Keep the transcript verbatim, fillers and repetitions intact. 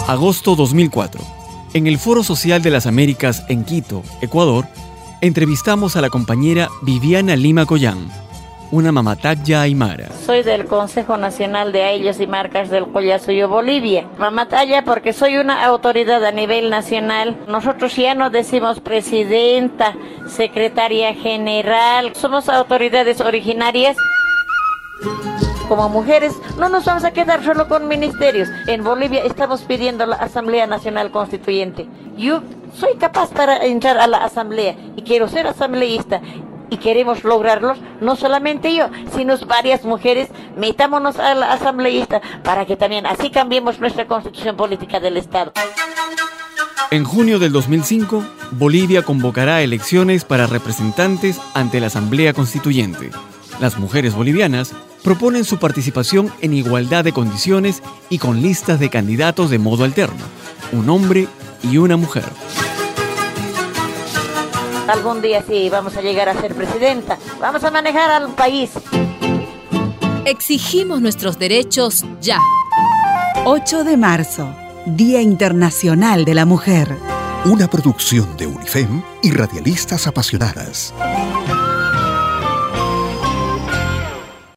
Agosto dos mil cuatro. En el Foro Social de las Américas en Quito, Ecuador, entrevistamos a la compañera Viviana Lima Collán, una mamataya aymara. Soy del Consejo Nacional de Ayllos y Marcas del Collasuyo, Bolivia. Mamataya porque soy una autoridad a nivel nacional. Nosotros ya no decimos presidenta, secretaria general. Somos autoridades originarias. Como mujeres no nos vamos a quedar solo con ministerios. En Bolivia estamos pidiendo la Asamblea Nacional Constituyente. Yo soy capaz para entrar a la Asamblea y quiero ser asambleísta. Y queremos lograrlo, no solamente yo, sino varias mujeres. Metámonos a la asambleísta para que también así cambiemos nuestra constitución política del Estado. En junio del dos mil cinco, Bolivia convocará elecciones para representantes ante la Asamblea Constituyente. Las mujeres bolivianas proponen su participación en igualdad de condiciones y con listas de candidatos de modo alterno, un hombre y una mujer. Algún día sí vamos a llegar a ser presidenta. Vamos a manejar al país. Exigimos nuestros derechos ya. ocho de marzo, Día Internacional de la Mujer. Una producción de UNIFEM y Radialistas Apasionadas.